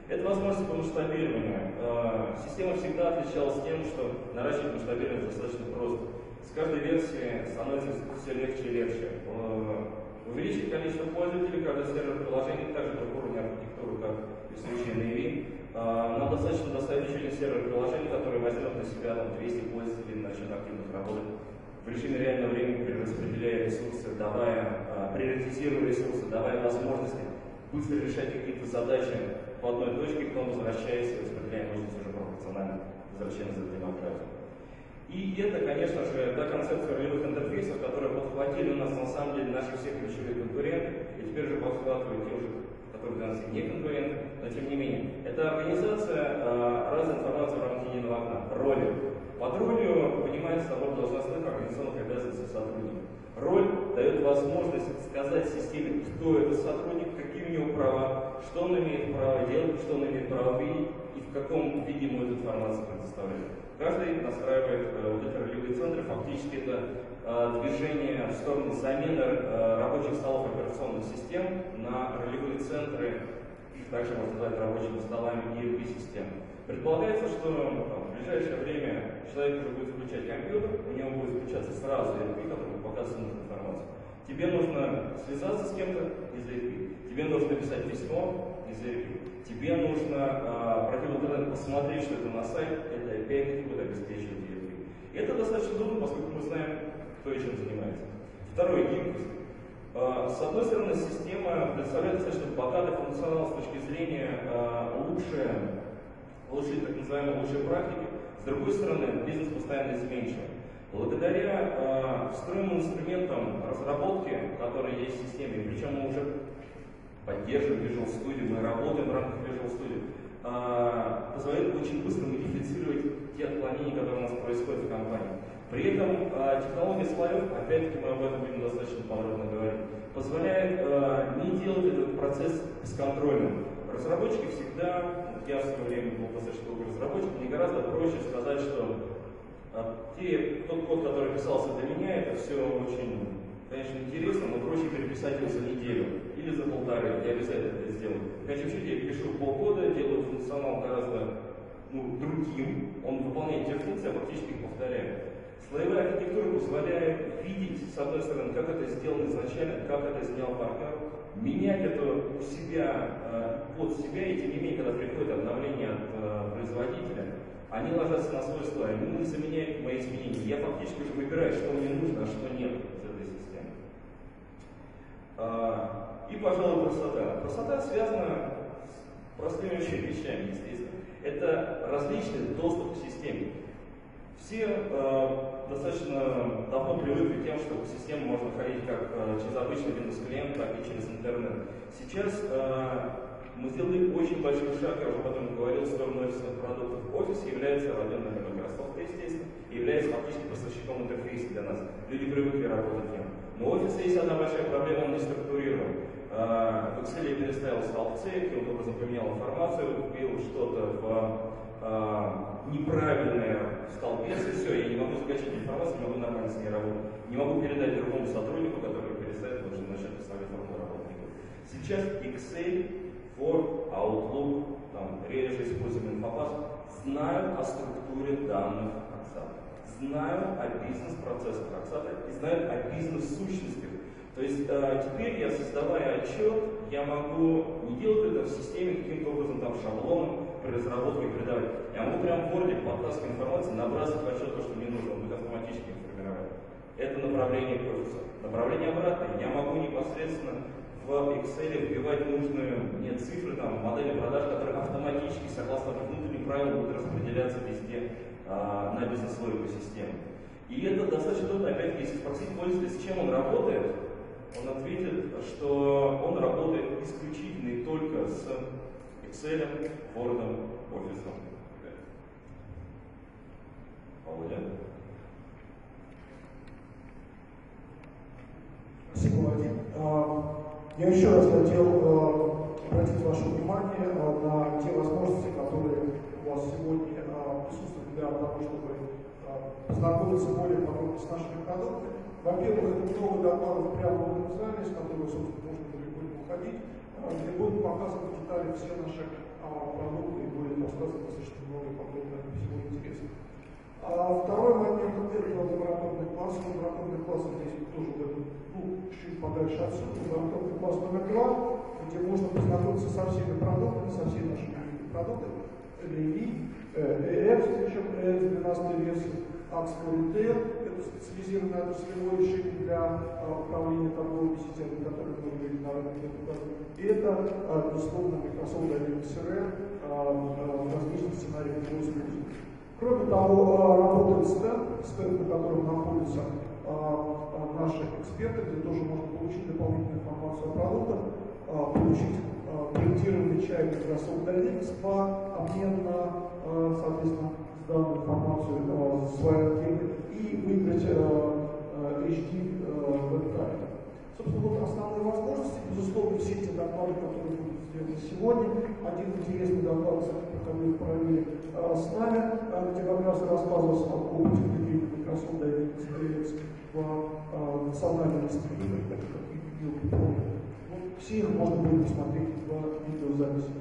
Это возможность по масштабированию. Система всегда отличалась тем, что наращивать масштабирование достаточно просто. С каждой версии становится все легче и легче. Увеличить количество пользователей, каждый сервер приложений, также такого уровня архитектуры, как и в случае эн эй ви. Нам достаточно доставить еще один сервер приложений, который возьмет на себя там, двести пользователей, начнет активно работать в режиме реального времени, перераспределяя ресурсы, давая, приоритизируя ресурсы, давая возможности быстро решать какие-то задачи по одной точке, потом возвращаясь и распределяя мощность уже пропорционально, возвращаясь за демократию. И это, конечно же, та концепция ролевых интерфейсов, которые подхватили у нас на самом деле наши все ключевые конкуренты, и теперь же подхватывают те уже, которые для нас не конкуренты, но тем не менее. Это организация э, разной информации в рамках единого окна, роли. Под ролью понимается набор должностных организационных обязанностей сотрудника. Роль дает возможность сказать системе, кто это сотрудник, какие у него права, что он имеет право делать, что он имеет право видеть и в каком виде ему эту информацию предоставляет. Каждый настраивает э, вот эти ролевые центры, фактически это э, движение в сторону замены э, рабочих столов операционных систем на ролевые центры, их также можно назвать рабочими столами и и эр пи-систем. Предполагается, что там, в ближайшее время человек уже будет включать компьютер, у него будет включаться сразу и эр пи, который показывает нужную информацию. Тебе нужно связаться с кем-то из и эр пи, тебе нужно написать письмо из и эр пи, тебе нужно э, пройти в интернет, посмотреть, что это на сайте, это эй пи ай, который будет обеспечивать и эр пи. И это достаточно удобно, поскольку мы знаем, кто и чем занимается. Второе, гибкость. Э, с одной стороны, система представляет достаточно богатый функционал с точки зрения э, лучшей, лучшей, так называемой лучшей практики. С другой стороны, бизнес постоянно изменчивый. Благодаря э, встроенным инструментам разработки, которые есть в системе, причем мы уже поддерживаем Visual Studio, мы работаем в рамках Visual Studio, э, позволяет очень быстро модифицировать те отклонения, которые у нас происходят в компании. При этом э, технология слоев, опять-таки мы об этом будем достаточно подробно говорить, позволяет э, не делать этот процесс бесконтрольным. Разработчики всегда, я в свое время был достаточно долго разработчиком, мне гораздо проще сказать, что те, тот код, который писался для меня, это все очень, конечно, интересно, но проще переписать его за неделю или за полторы, я обязательно это сделаю. В конечном счете я пишу полгода, делаю функционал гораздо ну, другим, он выполняет те функции, а фактически их повторяет. Слоевая архитектура позволяет видеть, с одной стороны, как это сделано изначально, как это сделал партнер, менять это у себя, под себя, и тем не менее, когда приходит обновление от производителя, они ложатся на свой слой, они не заменяют мои изменения. Я фактически уже выбираю, что мне нужно, а что нет из этой системы. И, пожалуй, простота. Простота связана с простыми вещами, естественно. Это различный доступ к системе. Все э, достаточно давно привыкли к тем, что в систему можно ходить как э, через обычный Windows-клиент, так и через интернет. Сейчас э, мы сделали очень большой шаг, я уже потом говорил, в сторону офисных продуктов. Офис является родным Microsoft, естественно, и является фактически поставщиком интерфейса для нас. Люди привыкли работать в нем. Но у офиса есть одна большая проблема, он не структурирован. В Excel я переставил столбцы, каким-то образом поменял информацию, вбил что-то в неправильное столбец, и все, я не могу скачать информацию, не могу нормально с ней работать. Не могу передать другому сотруднику, который переставит, потому что начнет представлять форму работы. Сейчас Excel, Word, Outlook, там, реже используемый инфопас, знают о структуре данных Аксата, знают о бизнес-процессах Аксата и знают о бизнес-сущностях. То есть э, теперь я, создавая отчет, я могу не делать это в системе каким-то образом там шаблоном, при разработке передавать. Я могу прямо в Word по оттаске информации набрасывать в отчет то, что мне нужно, он будет автоматически формировать. Это направление к офису. Направление обратное. Я могу непосредственно в Excel вбивать нужные мне цифры, там, модели продаж, которые автоматически, согласно внутренним правилам, будут распределяться везде а, на бизнес-логику системы. И это достаточно удобно. Опять-таки, если спросить пользователя, с чем он работает, он ответит, что он работает исключительно и только с Excel, Word, Office. Володя. Спасибо, Владимир. Я еще раз хотел обратить ваше внимание на те возможности, которые у вас сегодня присутствуют для того, чтобы познакомиться более подробно с нашими продуктами. Во-первых, это много докладов прямо в этом зале, с которого, собственно, можно далеко не уходить, где будут показаны в детали все наши продукты и будет рассказывать достаточно много подробно всего интересного. А второй момент – это лабораторный класс. Лабораторный класс здесь тоже в этом, ну, чуть подальше отсюда. Лабораторный класс номер два, где можно познакомиться со всеми продуктами, со всеми нашими продуктами. эл эй ви, и эф, причем и эф двенадцатой версии, Axpo Retail, это специализированное отраслевое решение для а, управления торговыми сетями, которые мы вывели на рынок в этом году. И это, а, безусловно, Microsoft Dynamics эр эм в различных сценариях его использования. Кроме того, а, работает стенд, стенд, на котором находятся а, а, наши эксперты, где тоже можно получить дополнительную информацию о продуктах, а, получить а, проектированный чай Microsoft Dynamics по обмен на, а, соответственно, данную информацию э, своей темы и выиграть э, э, эйч ди э, веб-камеру. Собственно, вот основные возможности, безусловно, все те доклады, которые будут сделаны сегодня. Один интересный доклад, который мы провели э, с нами, э, где как раз рассказывался о опыте внедрения Microsoft Dynamics в э, национальном стриме, как и видео. Вот, все их можно будет посмотреть в видеозаписи.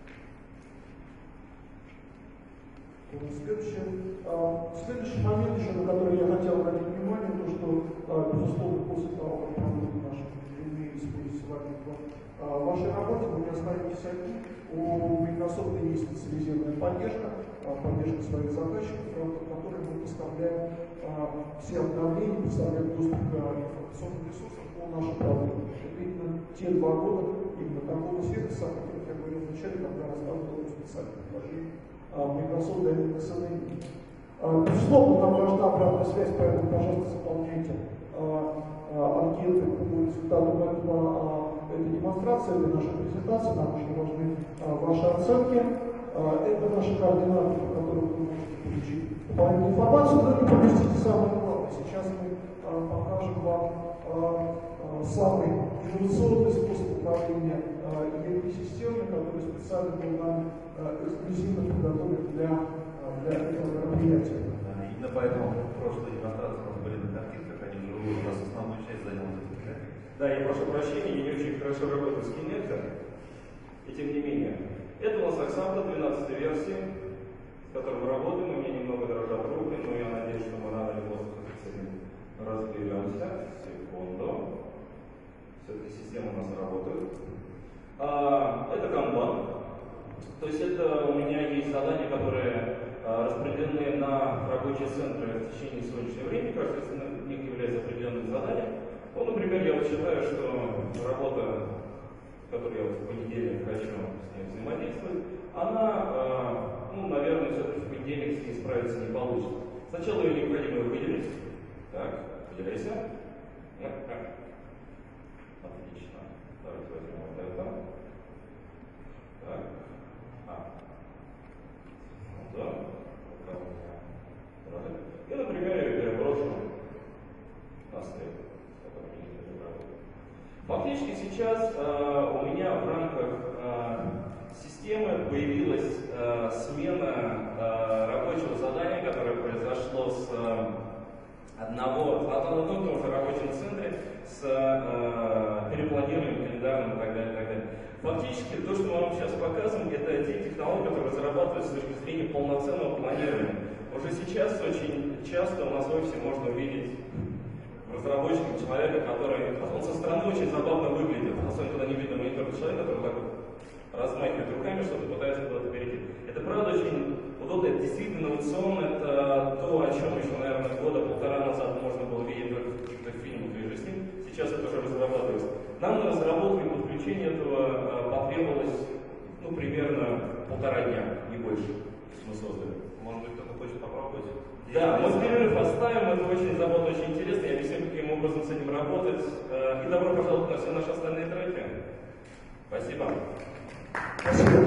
Следующий, а, следующий момент, еще на который я хотел обратить внимание, то, что, а, безусловно, после того, как продукты наши длинные используются в а, вашей работе, вы не останетесь одни. У Microsoft есть специализированная поддержка, а, поддержка своих заказчиков, в рамках которой мы поставляем а, все обновления, поставляем доступ к информационным ресурсам по нашим продуктам. Это именно те два года именно такого сервиса, о которых я говорил вначале, когда рассказывал о специальном предложении Microsoft Dynamics эн эй ви. Безусловно, нам важна обратная связь, поэтому, пожалуйста, заполняйте анкеты по результатам этого, этой демонстрации, этой нашей презентации. Нам очень важны ваши оценки. Это наши координаты, по которым вы можете получить дополнительную информацию. Но не пропустите самое главное. Сейчас мы покажем вам самый инновационный способ управления и эр пи-системой, который специально был нами эксклюзивно подготовлен для, для этого мероприятия. Да, именно поэтому прошлые демонстрации у нас были на картинках, они живут, у нас основную часть занял этот график. Да, я прошу прощения, я не очень хорошо работаю с Kinect, и тем не менее. Это у нас Axapta двенадцатой версии, с которой мы работаем, у меня немного дрожат руки, но я надеюсь, что мы рано или поздно с этим разберемся. Секунду. Все-таки система у нас работает. А, это Kanban. То есть это у меня есть задания, которые а, распределены на рабочие центры в течение сегодняшнего времени. Каждый из них является определенным заданием. Ну, например, я вот считаю, что работа, в которой я в понедельник хочу с ней взаимодействовать, она, а, ну, наверное, все-таки в понедельник с ней справиться не получится. Сначала ее необходимо выделить. Так, выделяйся. Отлично. Давайте возьмем вот это. Так. А. Да. И, например, я переброшу на стейк, с которым я не работаю. Фактически сейчас э, у меня в рамках э, системы появилась э, смена э, рабочего задания, которое произошло с э, одного, в одном и том же рабочем центре с э, перепланированием календарным и так далее, и так далее. Фактически то, что мы вам сейчас показываем, это те технологии, которые разрабатываются с точки зрения полноценного планирования. Уже сейчас очень часто у нас в офисе можно увидеть разработчика человека, который, он со стороны очень забавно выглядит, особенно когда не видно монитор человека, который так вот размахивает руками, что-то пытается куда-то перейти. Это правда очень удобно, это действительно инновационно, это то, о чем еще, наверное, года полтора назад можно было видеть только в каких-то фильмах и же с ним. Сейчас это уже разрабатывается. Нам на разработку и подключение этого потребовалось, ну, примерно полтора дня, не больше, мы создали. Может быть, кто-то хочет попробовать? Да, мы перерыв оставим, это очень забавно, очень интересно, я объясню, каким образом с этим работать. И добро пожаловать на все наши остальные треки. Спасибо. Спасибо.